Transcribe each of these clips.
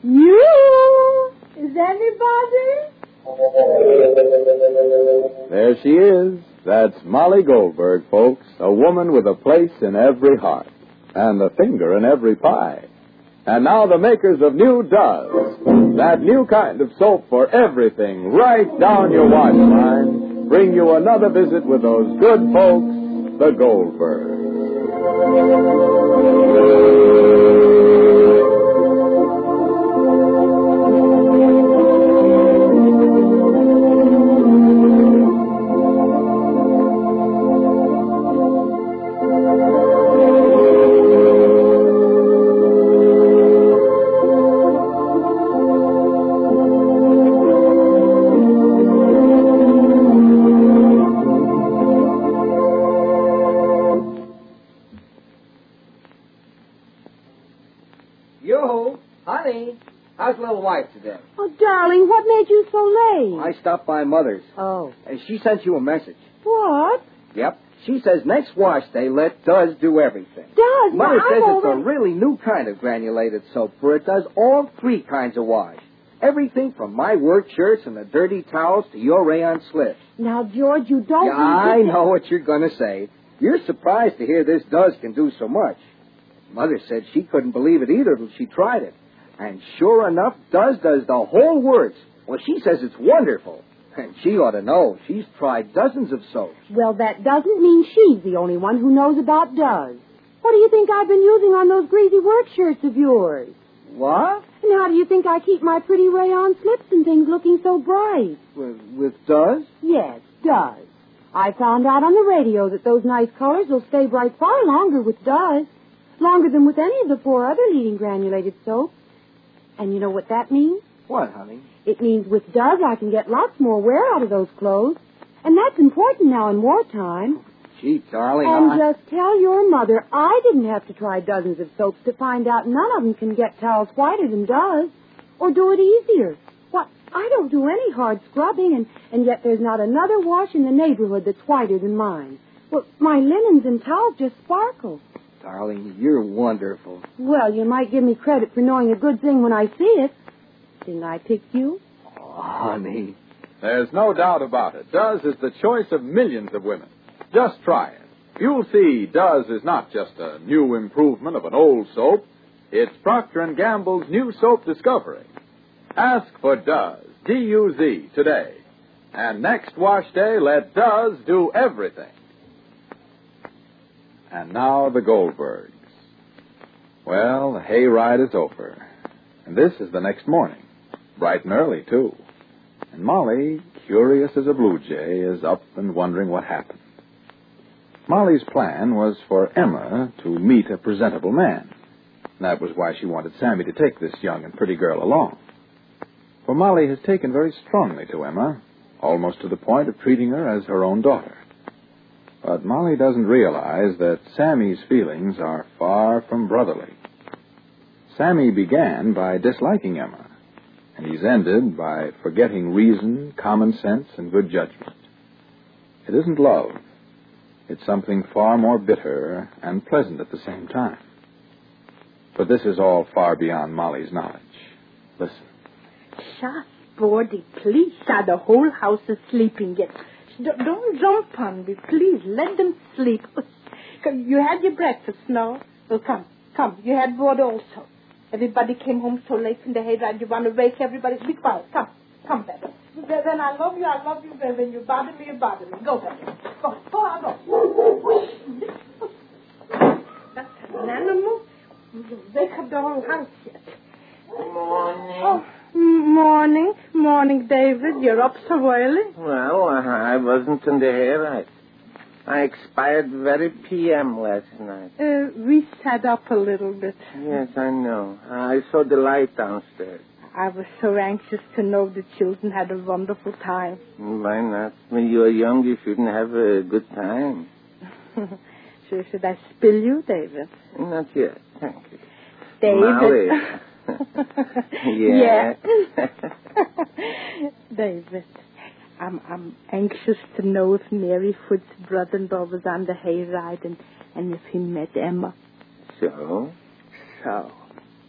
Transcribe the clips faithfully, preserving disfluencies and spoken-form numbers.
You? Is anybody? There she is. That's Molly Goldberg, folks. A woman with a place in every heart and a finger in every pie. And now the makers of New Does, that new kind of soap for everything, right down your wash line, bring you another visit with those good folks, the Goldbergs. Yo, honey, how's little wife today? Oh, darling, what made you so late? I stopped by Mother's. Oh. And she sent you a message. What? Yep. She says next wash day, let Does do everything. Does? Mother now, says I'm it's already... a really new kind of granulated soap, for it does all three kinds of wash. Everything from my work shirts and the dirty towels to your rayon slips. Now, George, you don't... Yeah, I know what you're going to say. You're surprised to hear this Does can do so much. Mother said she couldn't believe it either till she tried it. And sure enough, Does does the whole works. Well, she says it's wonderful. And she ought to know. She's tried dozens of soaps. Well, that doesn't mean she's the only one who knows about Does. What do you think I've been using on those greasy work shirts of yours? What? And how do you think I keep my pretty rayon slips and things looking so bright? With, with Does? Yes, Does. I found out on the radio that those nice colors will stay bright far longer with Does. Longer than with any of the four other leading granulated soaps. And you know what that means? What, honey? It means with Does I can get lots more wear out of those clothes. And that's important now in wartime. Gee, darling, And I... just tell your mother I didn't have to try dozens of soaps to find out none of them can get towels whiter than Does. Or do it easier. What? I don't do any hard scrubbing, and, and yet there's not another wash in the neighborhood that's whiter than mine. Well, my linens and towels just sparkle. Darling, you're wonderful. Well, you might give me credit for knowing a good thing when I see it. Didn't I pick you? Oh, honey. There's no doubt about it. Does is the choice of millions of women. Just try it. You'll see Does is not just a new improvement of an old soap. It's Procter and Gamble's new soap discovery. Ask for Does, D U Z, today. And next wash day, let Does do everything. And now the Goldbergs. Well, the hayride is over. And this is the next morning. Bright and early, too. And Molly, curious as a blue jay, is up and wondering what happened. Molly's plan was for Emma to meet a presentable man. That was why she wanted Sammy to take this young and pretty girl along. For Molly has taken very strongly to Emma, almost to the point of treating her as her own daughter. But Molly doesn't realize that Sammy's feelings are far from brotherly. Sammy began by disliking Emma, and he's ended by forgetting reason, common sense, and good judgment. It isn't love. It's something far more bitter and pleasant at the same time. But this is all far beyond Molly's knowledge. Listen. Shush, Bordy, please. The whole house is sleeping yet. Don't jump on me, please. Let them sleep. You had your breakfast, no? Well, come, come. You had water also. Everybody came home so late in the hayride. You want to wake everybody? Be quiet. Come, come, baby. Then I love you, I love you. When you bother me, you bother me. Go, baby. Go, go, I'll go. That's an animal. You wake up the whole house yet. Morning. Oh. Morning. Morning, David. You're up so early. Well, I wasn't in the hayride. I expired very P M last night. Uh, we sat up a little bit. Yes, I know. I saw the light downstairs. I was so anxious to know the children had a wonderful time. Why not? When you're young, you shouldn't have a good time. So should I spill you, David? Not yet. Thank you. David. Molly. Yeah. David, I'm I'm anxious to know if Mary Foot's brother-in-law was on the hayride and, and if he met Emma. So? So.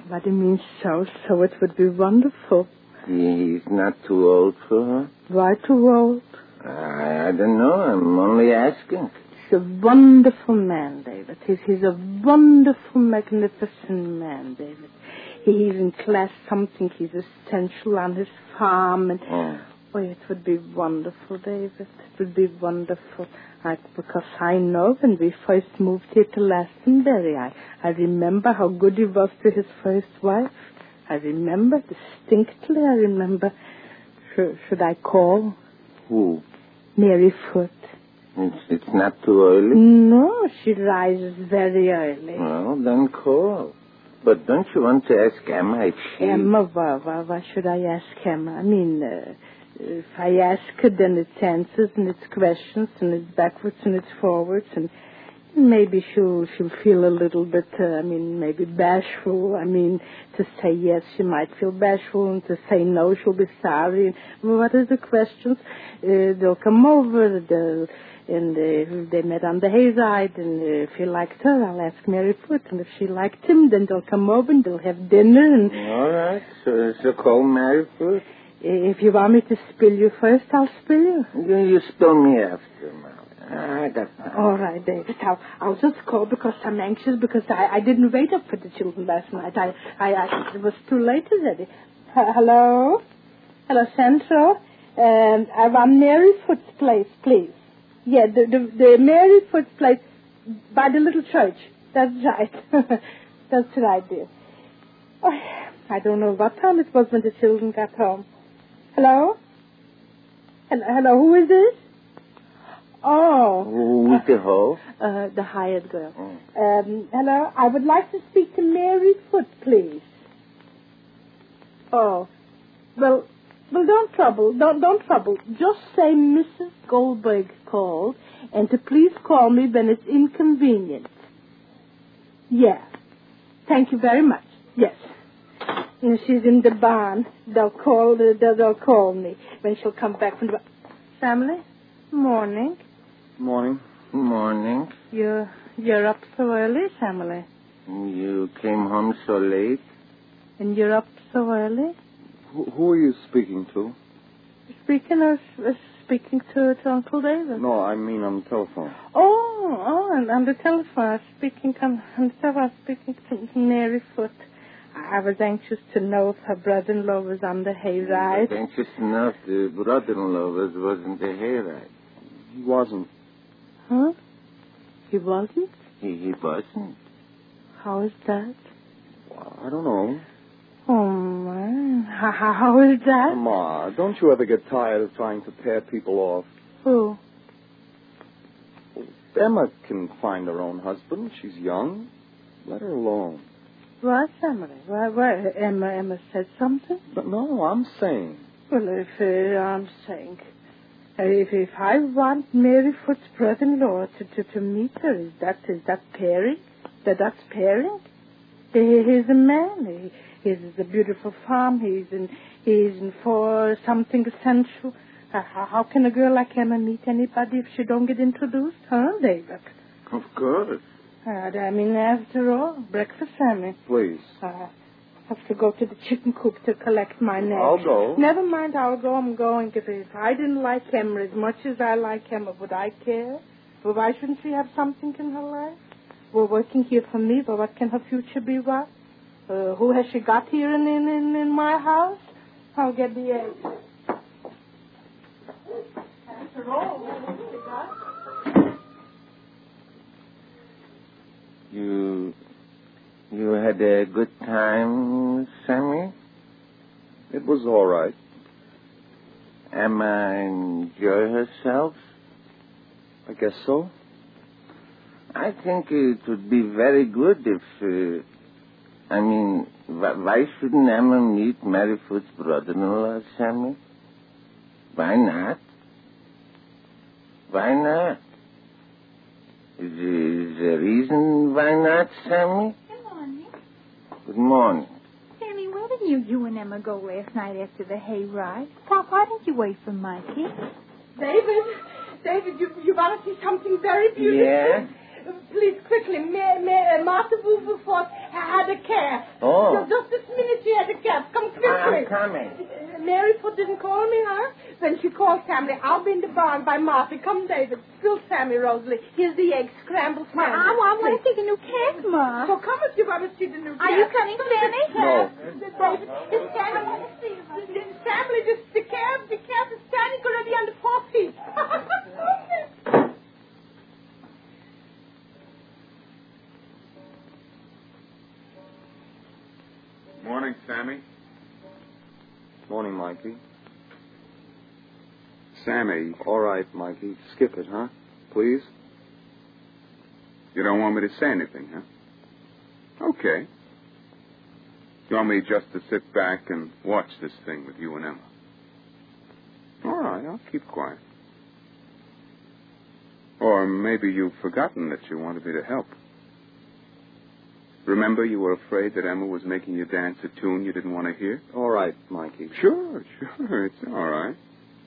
What do you mean so? So it would be wonderful. He's not too old for her? Why too old? I, I don't know. I'm only asking. He's a wonderful man, David. He's, he's a wonderful, magnificent man, David. He's in class something. He's essential on his farm. And Oh. oh, it would be wonderful, David. It would be wonderful. I, because I know when we first moved here to Glastonbury, I, I remember how good he was to his first wife. I remember distinctly. I remember. Should, should I call? Who? Mary Foote. It's, it's not too early? No, she rises very early. Well, then call. But don't you want to ask Emma if she... Emma, why, why, why should I ask Emma? I mean, uh, if I ask her, then it's answers and it's questions and it's backwards and it's forwards, and maybe she'll she'll feel a little bit, uh, I mean, maybe bashful. I mean, to say yes, she might feel bashful, and to say no, she'll be sorry. And what are the questions? Uh, they'll come over, they'll... And uh, they met on the hayride, and uh, if he liked her, I'll ask Mary Foote. And if she liked him, then they'll come over and they'll have dinner. And All right, so, so call Mary Foote. If you want me to spill you first, I'll spill you. You, you spill me after, Molly. I got time. All right, David. I'll, I'll just call because I'm anxious, because I, I didn't wait up for the children last night. I, I, I it was too late already. Uh, hello? Hello, Central. Um, I want Mary Foote's place, please. Yeah, the, the, the Mary Foote's place by the little church. That's right. That's right, dear. Oh, I don't know what time it was when the children got home. Hello? Hello, hello, who is this? Oh. Who's the hoe? Uh, the hired girl. Oh. Um, hello, I would like to speak to Mary Foote, please. Oh. Well, well, don't trouble. Don't, don't trouble. Just say Missus Goldberg called, and to please call me when it's inconvenient. Yeah. Thank you very much. Yes. And she's in the barn. They'll call. They'll, they'll call me when she'll come back from the. Family. Morning. Morning. Morning. You're you're up so early, Family. You came home so late? And you're up so early. Who, who are you speaking to? Speaking of uh, speaking to, to Uncle David. No, I mean on the telephone. Oh, oh, and on the telephone, I was speaking on, on the telephone, I was speaking to Mary Foote. I was anxious to know if her brother-in-law was on the hayride. I was anxious to know if the brother-in-law was, wasn't the hayride. He wasn't. Huh? He wasn't? He, he wasn't. How is that? Well, I don't know. Oh, man. How, how is that? Ma, don't you ever get tired of trying to pair people off? Who? Emma can find her own husband. She's young. Let her alone. What, Emily? Why, why, Emma, Emma said something? But no, I'm saying. Well, if uh, I'm saying, uh, if if I want Mary Foote's brother-in-law to, to to meet her, is that is that pairing? That that's pairing? He, he's a man. He he's a beautiful farm. He's in he's in for something essential. Uh, how, how can a girl like Emma meet anybody if she don't get introduced, huh, David? Of course. Uh, I mean, after all, breakfast, Sammy. Please. Uh, have to go to the chicken coop to collect my net. I'll go. Never mind, I'll go. I'm going. If, if I didn't like Emma as much as I like Emma, would I care? Well, why shouldn't she have something in her life? We're working here for me, but what can her future be, what? Uh, who has she got here in, in, in, in my house? I'll get the eggs. After all, what has she got? You, you had a good time, Sammy? It was all right. Emma enjoy herself? I guess so. I think it would be very good if, uh, I mean, wh- why shouldn't Emma meet Mary Foote's brother-in-law, Sammy? Why not? Why not? Is there, is there a reason why not, Sammy? Good morning. Good morning. Sammy, where did you, you and Emma go last night after the hayride? Pop, why didn't you wait for Mikey? David, David, you, you want to see something very beautiful? Yeah? Please, quickly, Mary, Mary, Martha Wilberforce had a cab. Oh. Just, just this minute she had a cab. Come quickly. I'm coming. Uh, Mary Foot didn't call me, huh? Then she called Sammy. I'll be in the barn by Martha. Come, David. Still Sammy, Rosalie. Here's the eggs, scrambled Ma, scrambled. I want, I want to see the new cake, Ma. So come if you want to see the new cab. Are you coming, Sammy? No. David, is Sammy... Sammy, just the cab, the cab is standing already on the four feet. Morning, Sammy. Morning, Mikey. Sammy, All right, Mikey. Skip it, huh? Please? you don't want me to say anything, huh? Okay. You want me just to sit back and watch this thing with you and Emma? All right, I'll keep quiet. Or maybe you've forgotten that you wanted me to help. Remember you were afraid that Emma was making you dance a tune you didn't want to hear? All right, Mikey. Sure, sure, it's all right.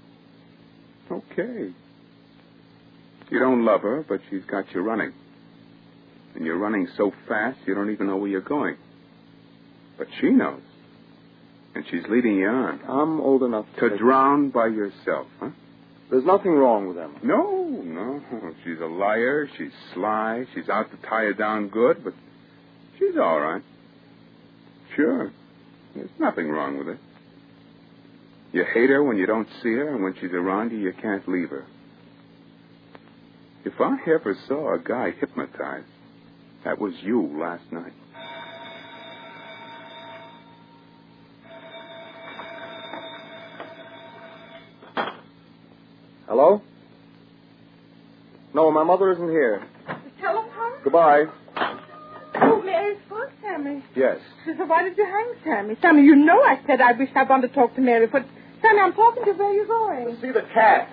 Okay. You don't love her, but she's got you running. And you're running so fast you don't even know where you're going. But she knows. And she's leading you on. I'm old enough to... To drown by yourself, huh? There's nothing wrong with Emma. No, no. She's a liar. She's sly. She's out to tie you down good, but she's all right. Sure. There's nothing wrong with her. You hate her when you don't see her, and when she's around you, you can't leave her. If I ever saw a guy hypnotized, that was you last night. Hello? No, my mother isn't here. The telephone? Goodbye. Oh, Mary's Foot, Sammy. Yes. So why did you hang, Sammy? Sammy, you know I said I wish I wanted to talk to Mary Foot. Sammy, I'm talking to where you're going. See the cat.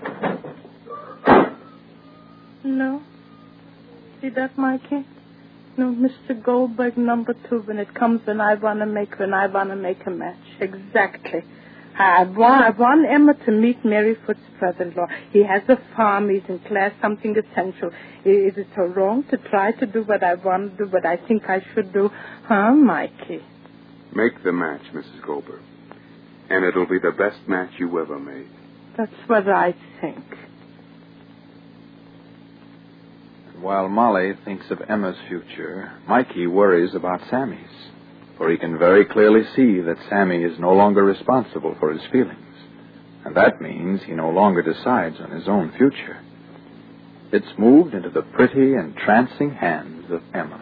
No. See that, Mikey? No, Mister Goldberg number two, when it comes when I want to make, when I want to make a match. Exactly. I want, I want Emma to meet Mary Foot's brother-in-law. He has a farm, he's in class, something essential. Is it so wrong to try to do what I want to do, what I think I should do? Huh, Mikey? Make the match, Missus Goldberg. And it'll be the best match you ever made. That's what I think. While Molly thinks of Emma's future, Mikey worries about Sammy's. For he can very clearly see that Sammy is no longer responsible for his feelings. And that means he no longer decides on his own future. It's moved into the pretty, entrancing hands of Emma.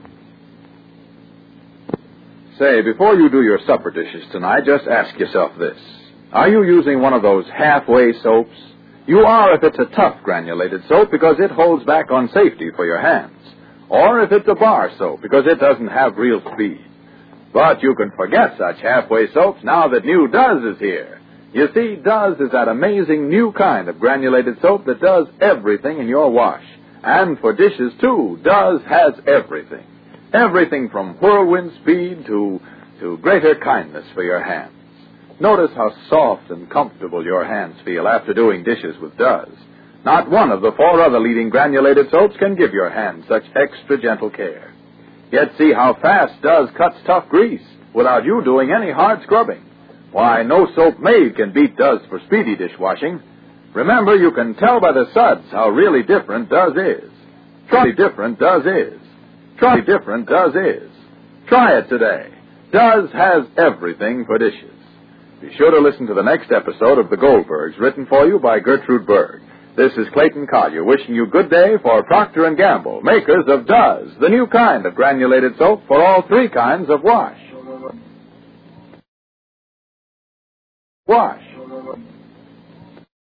Say, before you do your supper dishes tonight, just ask yourself this. Are you using one of those halfway soaps? You are if it's a tough granulated soap because it holds back on safety for your hands. Or if it's a bar soap because it doesn't have real speed. But you can forget such halfway soaps now that new Duz is here. You see, Duz is that amazing new kind of granulated soap that does everything in your wash. And for dishes, too, Duz has everything. Everything from whirlwind speed to, to greater kindness for your hands. Notice how soft and comfortable your hands feel after doing dishes with Duz. Not one of the four other leading granulated soaps can give your hands such extra gentle care. Yet see how fast Duz cuts tough grease without you doing any hard scrubbing. Why, no soap made can beat Duz for speedy dishwashing. Remember, you can tell by the suds how really different Duz is. Try different Duz is. Try different Duz is. Try it today. Duz has everything for dishes. Be sure to listen to the next episode of The Goldbergs, written for you by Gertrude Berg. This is Clayton Collier wishing you good day for Procter and Gamble, makers of Duz, the new kind of granulated soap for all three kinds of wash. Wash.